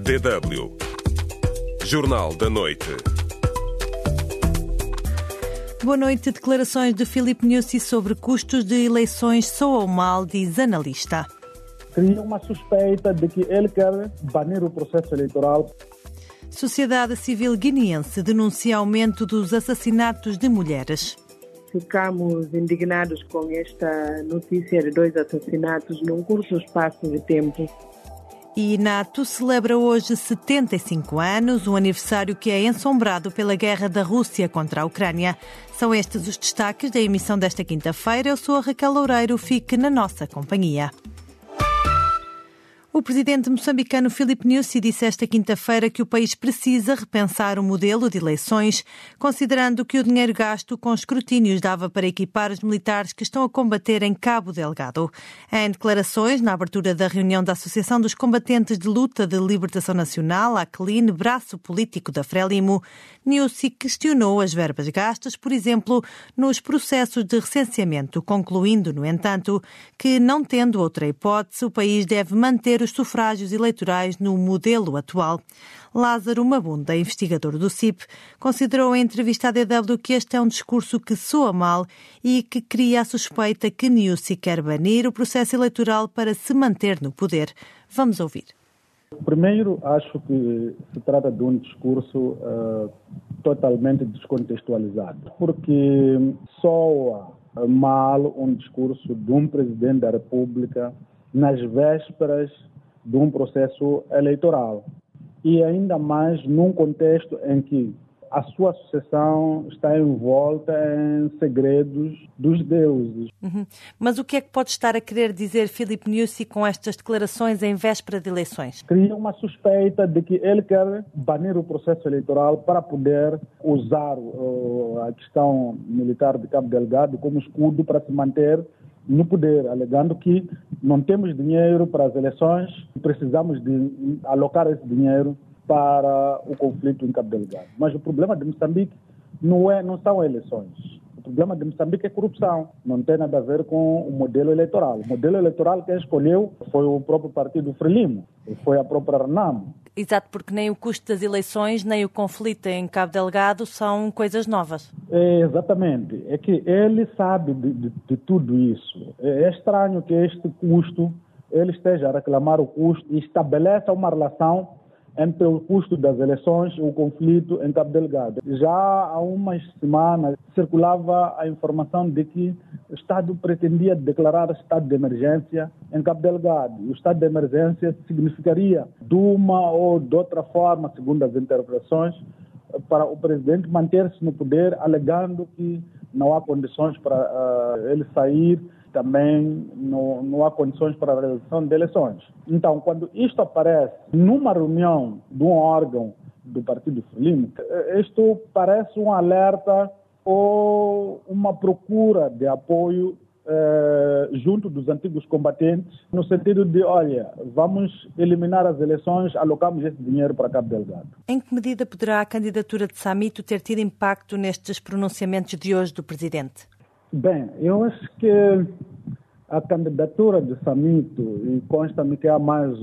DW Jornal da Noite. Boa noite. Declarações de Filipe Nyusi sobre custos de eleições soam mal, diz analista. Cria uma suspeita de que ele quer banir o processo eleitoral. Sociedade civil guineense denuncia aumento dos assassinatos de mulheres. Ficamos indignados com esta notícia de 2 assassinatos num curto espaço de tempo. E NATO celebra hoje 75 anos, um aniversário que é ensombrado pela guerra da Rússia contra a Ucrânia. São estes os destaques da emissão desta quinta-feira. Eu sou a Raquel Loureiro, fique na nossa companhia. O presidente moçambicano Filipe Nyusi disse esta quinta-feira que o país precisa repensar o modelo de eleições, considerando que o dinheiro gasto com escrutínios dava para equipar os militares que estão a combater em Cabo Delgado. Em declarações, na abertura da reunião da Associação dos Combatentes de Luta de Libertação Nacional, ACLIN, braço político da Frelimo, Nyusi questionou as verbas gastas, por exemplo, nos processos de recenseamento, concluindo, no entanto, que, não tendo outra hipótese, o país deve manter os sufrágios eleitorais no modelo atual. Lázaro Mabunda, investigador do CIP, considerou em entrevista à DW que este é um discurso que soa mal e que cria a suspeita que Nyusi quer banir o processo eleitoral para se manter no poder. Vamos ouvir. Primeiro, acho que se trata de um discurso totalmente descontextualizado, porque soa mal um discurso de um presidente da República nas vésperas de um processo eleitoral. E ainda mais num contexto em que a sua sucessão está envolta em segredos dos deuses. Mas o que é que pode estar a querer dizer Filipe Nyusi com estas declarações em véspera de eleições? Cria uma suspeita de que ele quer banir o processo eleitoral para poder usar a questão militar de Cabo Delgado como escudo para se manter no poder, alegando que não temos dinheiro para as eleições e precisamos de alocar esse dinheiro para o conflito em Cabo Delgado. Mas o problema de Moçambique não são eleições. O problema de Moçambique é corrupção. Não tem nada a ver com o modelo eleitoral. O modelo eleitoral que escolheu foi o próprio partido Frelimo, foi a própria Renamo. Exato, porque nem o custo das eleições, nem o conflito em Cabo Delgado são coisas novas. Exatamente. É que ele sabe de tudo isso. É estranho que este custo, ele esteja a reclamar o custo e estabeleça uma relação entre o custo das eleições e o conflito em Cabo Delgado. Já há umas semanas circulava a informação de que o Estado pretendia declarar estado de emergência em Cabo Delgado. O estado de emergência significaria, de uma ou de outra forma, segundo as interpretações, para o presidente manter-se no poder, alegando que não há condições para ele sair, também não há condições para a realização de eleições. Então, quando isto aparece numa reunião de um órgão do Partido Frelimo, isto parece um alerta ou uma procura de apoio junto dos antigos combatentes, no sentido de, olha, vamos eliminar as eleições, alocamos esse dinheiro para Cabo Delgado. Em que medida poderá a candidatura de Samito ter tido impacto nestes pronunciamentos de hoje do Presidente? Bem, eu acho que a candidatura de Samito, e consta-me que há mais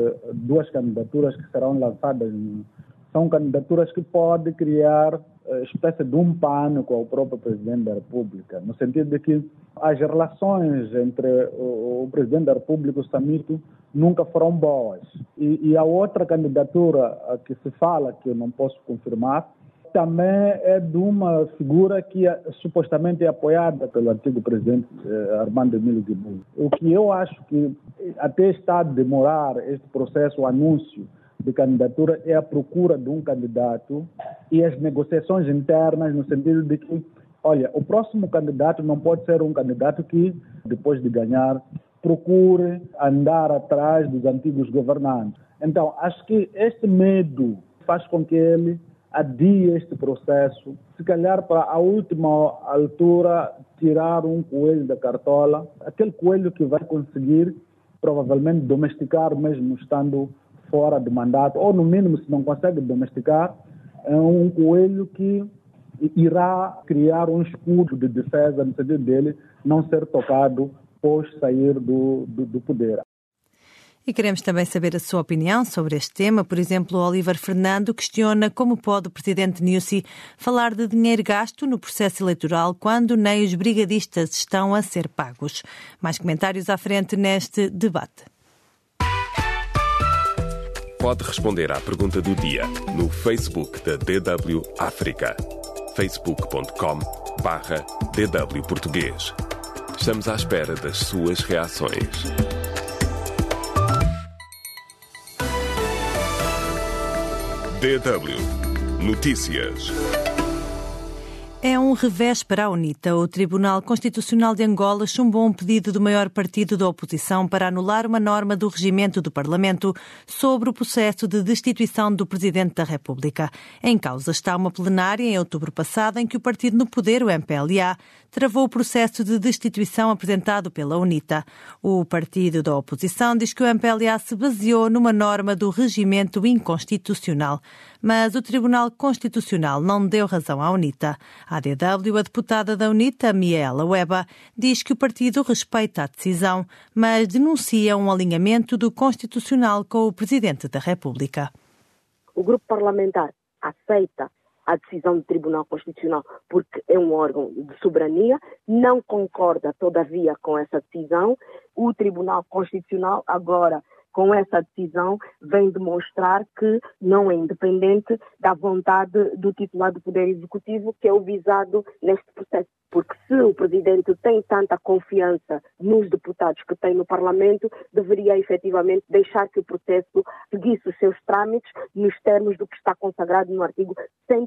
2 candidaturas que serão lançadas, são candidaturas que podem criar espécie de um pânico ao próprio Presidente da República, no sentido de que as relações entre o Presidente da República e o Samito nunca foram boas. E a outra candidatura que se fala, que eu não posso confirmar, também é de uma figura que supostamente é apoiada pelo antigo presidente Armando Emílio Guibulo. O que eu acho que até está a demorar este processo, o anúncio de candidatura, é a procura de um candidato e as negociações internas, no sentido de que, olha, o próximo candidato não pode ser um candidato que, depois de ganhar, procure andar atrás dos antigos governantes. Então, acho que este medo faz com que ele adie este processo, se calhar para a última altura tirar um coelho da cartola, aquele coelho que vai conseguir provavelmente domesticar mesmo estando fora de mandato, ou no mínimo, se não consegue domesticar, é um coelho que irá criar um escudo de defesa no sentido dele não ser tocado após sair do poder. E queremos também saber a sua opinião sobre este tema. Por exemplo, o Oliver Fernando questiona como pode o presidente Nyusi falar de dinheiro gasto no processo eleitoral quando nem os brigadistas estão a ser pagos. Mais comentários à frente neste debate. Pode responder à pergunta do dia no Facebook da DW África. facebook.com/DW Português. Estamos à espera das suas reações. DW Notícias. É um revés para a UNITA. O Tribunal Constitucional de Angola chumbou um pedido do maior partido da oposição para anular uma norma do regimento do Parlamento sobre o processo de destituição do Presidente da República. Em causa está uma plenária em outubro passado em que o partido no poder, o MPLA, travou o processo de destituição apresentado pela UNITA. O partido da oposição diz que o MPLA se baseou numa norma do regimento inconstitucional. Mas o Tribunal Constitucional não deu razão à UNITA. À DW, a deputada da UNITA, Miela Weba, diz que o partido respeita a decisão, mas denuncia um alinhamento do Constitucional com o Presidente da República. O grupo parlamentar aceita a decisão do Tribunal Constitucional porque é um órgão de soberania, não concorda, todavia, com essa decisão. O Tribunal Constitucional, agora, com essa decisão, vem demonstrar que não é independente da vontade do titular do Poder Executivo, que é o visado neste processo. Porque se o Presidente tem tanta confiança nos deputados que tem no Parlamento, deveria efetivamente deixar que o processo seguisse os seus trâmites nos termos do que está consagrado no artigo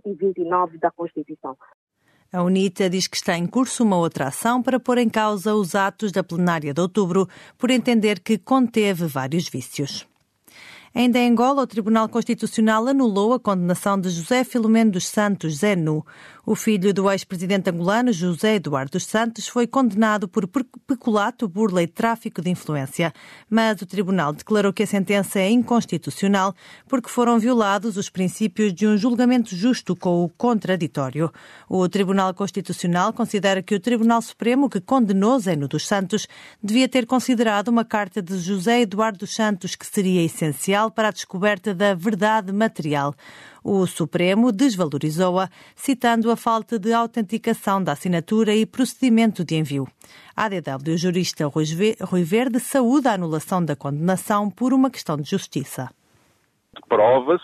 129 da Constituição. A UNITA diz que está em curso uma outra ação para pôr em causa os atos da plenária de outubro, por entender que conteve vários vícios. Ainda em Angola, o Tribunal Constitucional anulou a condenação de José Filomeno dos Santos, Zé Nu. O filho do ex-presidente angolano, José Eduardo dos Santos, foi condenado por peculato, burla e tráfico de influência. Mas o tribunal declarou que a sentença é inconstitucional porque foram violados os princípios de um julgamento justo com o contraditório. O Tribunal Constitucional considera que o Tribunal Supremo, que condenou Zé Nu dos Santos, devia ter considerado uma carta de José Eduardo dos Santos que seria essencial para a descoberta da verdade material. O Supremo desvalorizou-a, citando a falta de autenticação da assinatura e procedimento de envio. A DW, o jurista Rui Verde, saúda a anulação da condenação por uma questão de justiça. Prova-se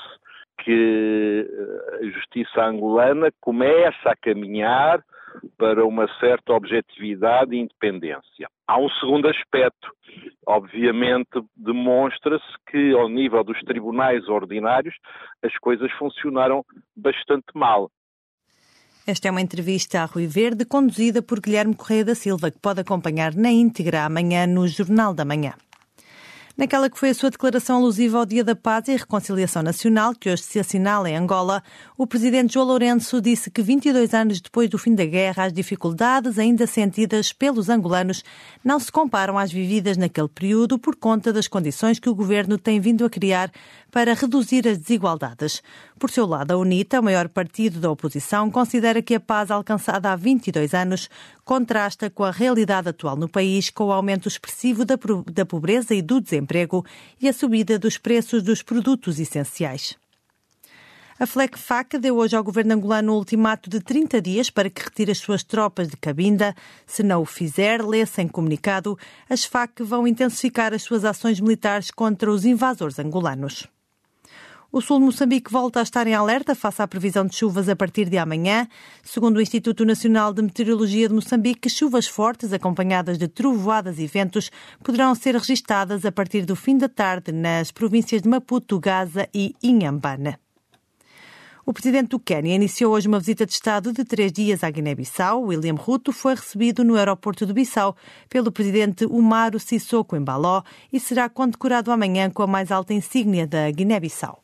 que a justiça angolana começa a caminhar para uma certa objetividade e independência. Há um segundo aspecto. Obviamente, demonstra-se que, ao nível dos tribunais ordinários, as coisas funcionaram bastante mal. Esta é uma entrevista a Rui Verde, conduzida por Guilherme Correia da Silva, que pode acompanhar na íntegra amanhã no Jornal da Manhã. Naquela que foi a sua declaração alusiva ao Dia da Paz e Reconciliação Nacional, que hoje se assinala em Angola, o presidente João Lourenço disse que 22 anos depois do fim da guerra, as dificuldades ainda sentidas pelos angolanos não se comparam às vividas naquele período por conta das condições que o governo tem vindo a criar para reduzir as desigualdades. Por seu lado, a UNITA, o maior partido da oposição, considera que a paz alcançada há 22 anos contrasta com a realidade atual no país, com o aumento expressivo da pobreza e do desemprego e a subida dos preços dos produtos essenciais. A FLECFAC deu hoje ao governo angolano um ultimato de 30 dias para que retire as suas tropas de Cabinda. Se não o fizer, lê-se em comunicado, as FAC vão intensificar as suas ações militares contra os invasores angolanos. O sul de Moçambique volta a estar em alerta face à previsão de chuvas a partir de amanhã. Segundo o Instituto Nacional de Meteorologia de Moçambique, chuvas fortes acompanhadas de trovoadas e ventos poderão ser registadas a partir do fim da tarde nas províncias de Maputo, Gaza e Inhambane. O presidente do Quênia iniciou hoje uma visita de Estado de 3 dias à Guiné-Bissau. William Ruto foi recebido no aeroporto de Bissau pelo presidente Umaru Sissoko Embaló e será condecorado amanhã com a mais alta insígnia da Guiné-Bissau.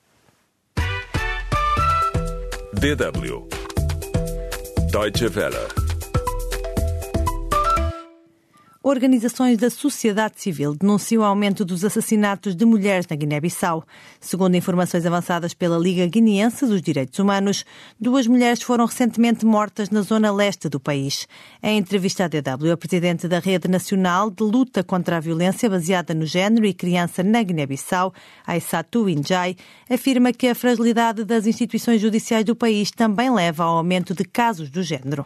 DW Deutsche Welle. Organizações da sociedade civil denunciam o aumento dos assassinatos de mulheres na Guiné-Bissau. Segundo informações avançadas pela Liga Guineense dos Direitos Humanos, 2 mulheres foram recentemente mortas na zona leste do país. Em entrevista à DW, a presidente da Rede Nacional de Luta contra a Violência Baseada no Género e Criança na Guiné-Bissau, Aissatu Injai, afirma que a fragilidade das instituições judiciais do país também leva ao aumento de casos do género.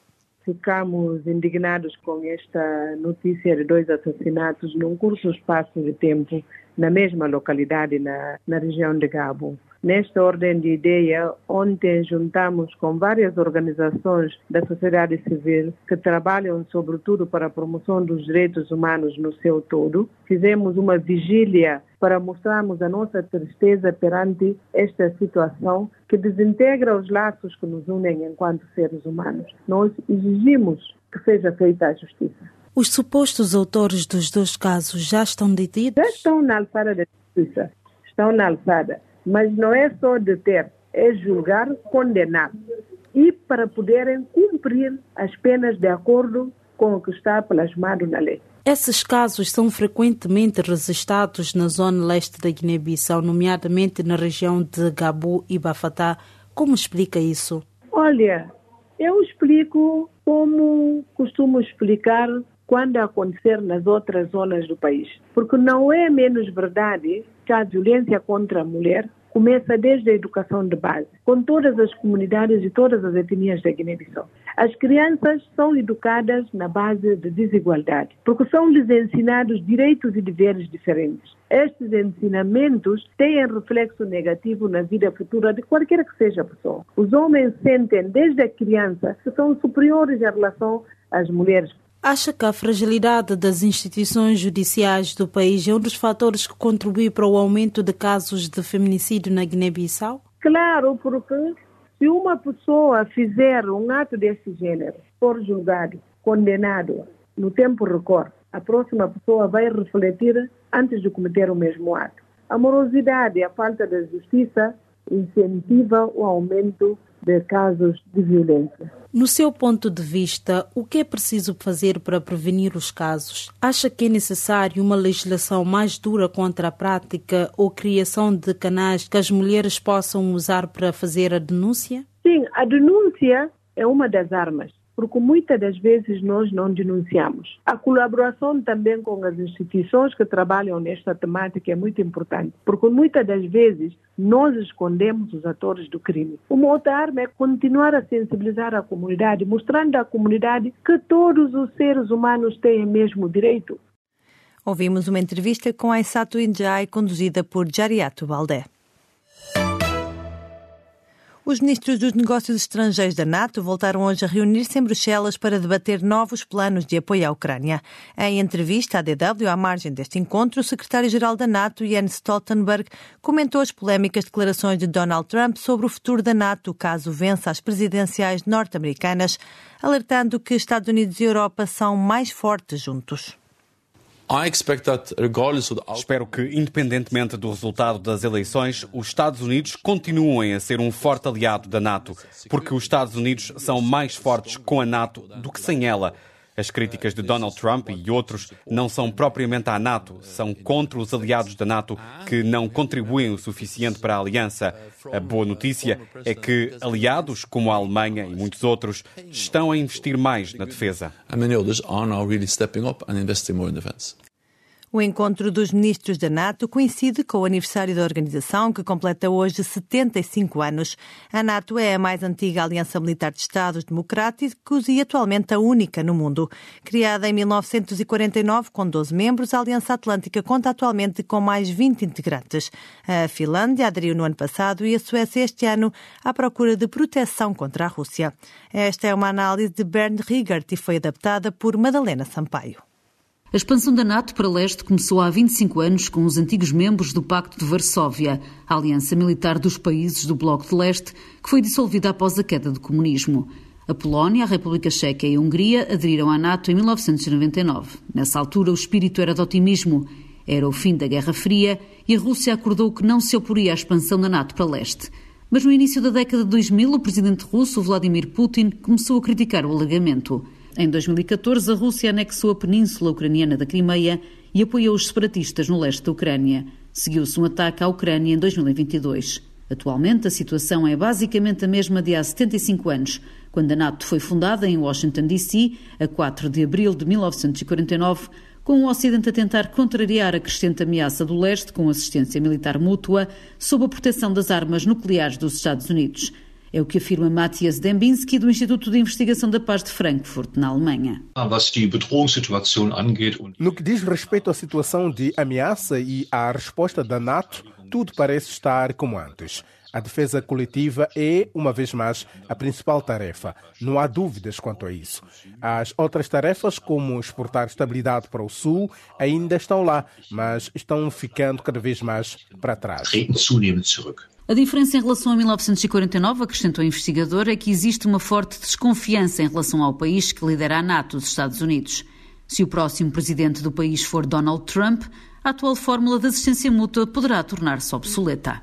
Ficamos indignados com esta notícia de 2 assassinatos num curto espaço de tempo na mesma localidade, na região de Gabo. Nesta ordem de ideia, ontem juntamos com várias organizações da sociedade civil que trabalham sobretudo para a promoção dos direitos humanos no seu todo. Fizemos uma vigília para mostrarmos a nossa tristeza perante esta situação que desintegra os laços que nos unem enquanto seres humanos. Nós exigimos que seja feita a justiça. Os supostos autores dos 2 casos já estão detidos? Já estão na alçada da justiça. Estão na alçada. Mas não é só deter, é julgar, condenar. E para poderem cumprir as penas de acordo com o que está plasmado na lei. Esses casos são frequentemente registrados na zona leste da Guiné-Bissau, nomeadamente na região de Gabo e Bafatá. Como explica isso? Olha, eu explico como costumo explicar quando acontecer nas outras zonas do país. Porque não é menos verdade que a violência contra a mulher começa desde a educação de base, com todas as comunidades e todas as etnias da Guiné-Bissau. As crianças são educadas na base de desigualdade, porque são-lhes ensinados direitos e deveres diferentes. Estes ensinamentos têm reflexo negativo na vida futura de qualquer que seja a pessoa. Os homens sentem desde a criança que são superiores em relação às mulheres. Acha que a fragilidade das instituições judiciais do país é um dos fatores que contribui para o aumento de casos de feminicídio na Guiné-Bissau? Claro, porque se uma pessoa fizer um ato desse gênero, for julgado, condenado no tempo recorde, a próxima pessoa vai refletir antes de cometer o mesmo ato. A morosidade e a falta de justiça incentiva o aumento de casos de violência. No seu ponto de vista, o que é preciso fazer para prevenir os casos? Acha que é necessário uma legislação mais dura contra a prática ou criação de canais que as mulheres possam usar para fazer a denúncia? Sim, a denúncia é uma das armas, porque muitas das vezes nós não denunciamos. A colaboração também com as instituições que trabalham nesta temática é muito importante, porque muitas das vezes nós escondemos os atores do crime. Uma outra arma é continuar a sensibilizar a comunidade, mostrando à comunidade que todos os seres humanos têm o mesmo direito. Ouvimos uma entrevista com Aissatu Injai, conduzida por Jariato Baldé. Os ministros dos Negócios Estrangeiros da NATO voltaram hoje a reunir-se em Bruxelas para debater novos planos de apoio à Ucrânia. Em entrevista à DW, à margem deste encontro, o secretário-geral da NATO, Jens Stoltenberg, comentou as polémicas declarações de Donald Trump sobre o futuro da NATO caso vença as presidenciais norte-americanas, alertando que Estados Unidos e Europa são mais fortes juntos. Espero que, independentemente do resultado das eleições, os Estados Unidos continuem a ser um forte aliado da NATO, porque os Estados Unidos são mais fortes com a NATO do que sem ela. As críticas de Donald Trump e outros não são propriamente à NATO, são contra os aliados da NATO que não contribuem o suficiente para a aliança. A boa notícia é que aliados como a Alemanha e muitos outros estão a investir mais na defesa. O encontro dos ministros da NATO coincide com o aniversário da organização, que completa hoje 75 anos. A NATO é a mais antiga aliança militar de Estados democráticos e atualmente a única no mundo. Criada em 1949 com 12 membros, a Aliança Atlântica conta atualmente com mais 20 integrantes. A Finlândia aderiu no ano passado e a Suécia este ano à procura de proteção contra a Rússia. Esta é uma análise de Bernd Riegert e foi adaptada por Madalena Sampaio. A expansão da NATO para leste começou há 25 anos com os antigos membros do Pacto de Varsóvia, a aliança militar dos países do Bloco de Leste, que foi dissolvida após a queda do comunismo. A Polónia, a República Checa e a Hungria aderiram à NATO em 1999. Nessa altura, o espírito era de otimismo. Era o fim da Guerra Fria e a Rússia acordou que não se oporia à expansão da NATO para leste. Mas no início da década de 2000, o presidente russo, Vladimir Putin, começou a criticar o alargamento. Em 2014, a Rússia anexou a península ucraniana da Crimeia e apoiou os separatistas no leste da Ucrânia. Seguiu-se um ataque à Ucrânia em 2022. Atualmente, a situação é basicamente a mesma de há 75 anos, quando a NATO foi fundada em Washington, D.C., a 4 de abril de 1949, com o Ocidente a tentar contrariar a crescente ameaça do leste com assistência militar mútua sob a proteção das armas nucleares dos Estados Unidos. É o que afirma Matthias Dembinski, do Instituto de Investigação da Paz de Frankfurt, na Alemanha. No que diz respeito à situação de ameaça e à resposta da NATO, tudo parece estar como antes. A defesa coletiva é, uma vez mais, a principal tarefa. Não há dúvidas quanto a isso. As outras tarefas, como exportar estabilidade para o Sul, ainda estão lá, mas estão ficando cada vez mais para trás. A diferença em relação a 1949, acrescentou o investigador, é que existe uma forte desconfiança em relação ao país que lidera a NATO, os Estados Unidos. Se o próximo presidente do país for Donald Trump, a atual fórmula de assistência mútua poderá tornar-se obsoleta.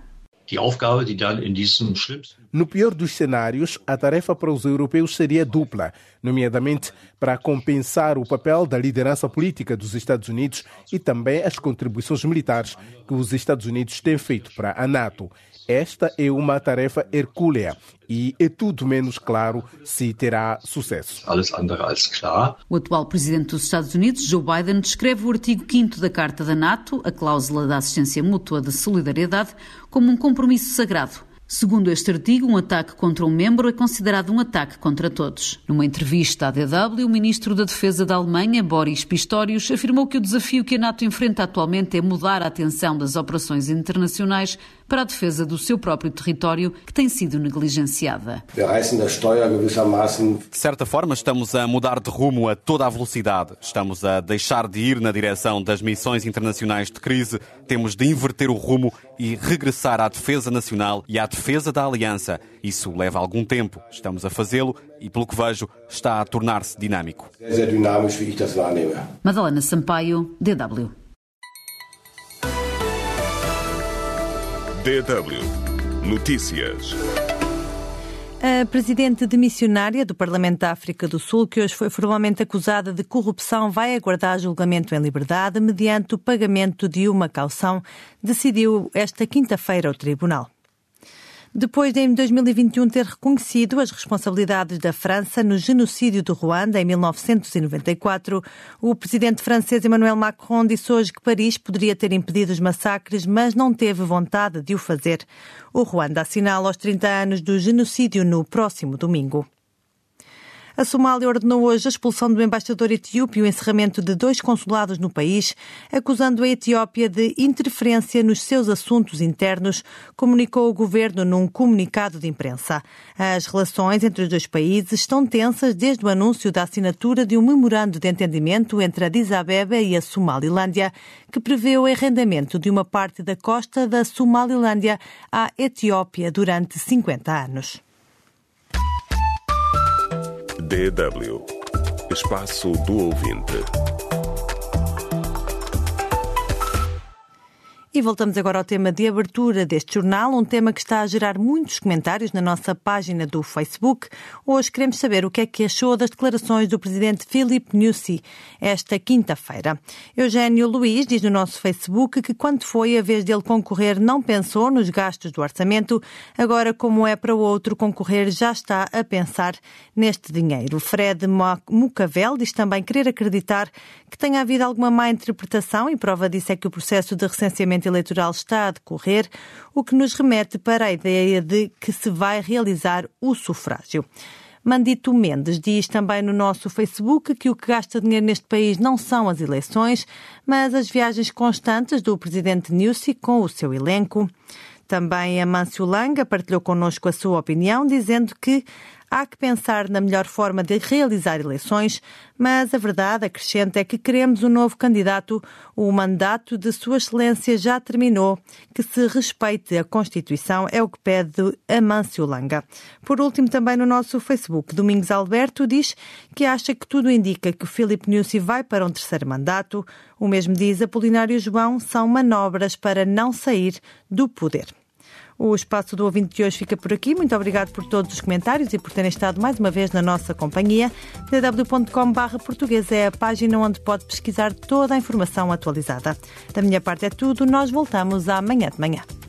No pior dos cenários, a tarefa para os europeus seria dupla, nomeadamente para compensar o papel da liderança política dos Estados Unidos e também as contribuições militares que os Estados Unidos têm feito para a NATO. Esta é uma tarefa hercúlea e é tudo menos claro se terá sucesso. O atual presidente dos Estados Unidos, Joe Biden, descreve o artigo 5º da Carta da NATO, a cláusula da assistência mútua de solidariedade, como um compromisso sagrado. Segundo este artigo, um ataque contra um membro é considerado um ataque contra todos. Numa entrevista à DW, o ministro da Defesa da Alemanha, Boris Pistorius, afirmou que o desafio que a NATO enfrenta atualmente é mudar a atenção das operações internacionais para a defesa do seu próprio território, que tem sido negligenciada. De certa forma, estamos a mudar de rumo a toda a velocidade. Estamos a deixar de ir na direção das missões internacionais de crise. Temos de inverter o rumo e regressar à defesa nacional e à defesa da aliança. Isso leva algum tempo. Estamos a fazê-lo e, pelo que vejo, está a tornar-se dinâmico. Madalena Sampaio, DW. DW Notícias. A presidente demissionária do Parlamento da África do Sul, que hoje foi formalmente acusada de corrupção, vai aguardar julgamento em liberdade mediante o pagamento de uma caução, decidiu esta quinta-feira o tribunal. Depois de, em 2021, ter reconhecido as responsabilidades da França no genocídio do Ruanda em 1994, o presidente francês Emmanuel Macron disse hoje que Paris poderia ter impedido os massacres, mas não teve vontade de o fazer. O Ruanda assinala os 30 anos do genocídio no próximo domingo. A Somália ordenou hoje a expulsão do embaixador etíope e o encerramento de 2 consulados no país, acusando a Etiópia de interferência nos seus assuntos internos, comunicou o governo num comunicado de imprensa. As relações entre os 2 países estão tensas desde o anúncio da assinatura de um memorando de entendimento entre a Addis Abeba e a Somalilândia, que prevê o arrendamento de uma parte da costa da Somalilândia à Etiópia durante 50 anos. DW Espaço do Ouvinte. E voltamos agora ao tema de abertura deste jornal, um tema que está a gerar muitos comentários na nossa página do Facebook. Hoje queremos saber o que é que achou das declarações do presidente Filipe Nyusi esta quinta-feira. Eugênio Luís diz no nosso Facebook que quando foi a vez dele concorrer não pensou nos gastos do orçamento, agora como é para o outro concorrer já está a pensar neste dinheiro. Fred Mucavel diz também querer acreditar que tenha havido alguma má interpretação e prova disso é que o processo de recenseamento eleitoral está a decorrer, o que nos remete para a ideia de que se vai realizar o sufrágio. Mandito Mendes diz também no nosso Facebook que o que gasta dinheiro neste país não são as eleições, mas as viagens constantes do presidente Nyusi com o seu elenco. Também Amâncio Langa partilhou connosco a sua opinião, dizendo que há que pensar na melhor forma de realizar eleições, mas a verdade, acrescenta, é que queremos um novo candidato. O mandato de Sua Excelência já terminou. Que se respeite a Constituição é o que pede Amâncio Langa. Por último, também no nosso Facebook, Domingos Alberto diz que acha que tudo indica que o Filipe Nyusi vai para um 3º mandato. O mesmo diz Apolinário João, são manobras para não sair do poder. O Espaço do Ouvinte de hoje fica por aqui. Muito obrigado por todos os comentários e por terem estado mais uma vez na nossa companhia. dw.com/português é a página onde pode pesquisar toda a informação atualizada. Da minha parte é tudo. Nós voltamos amanhã de manhã.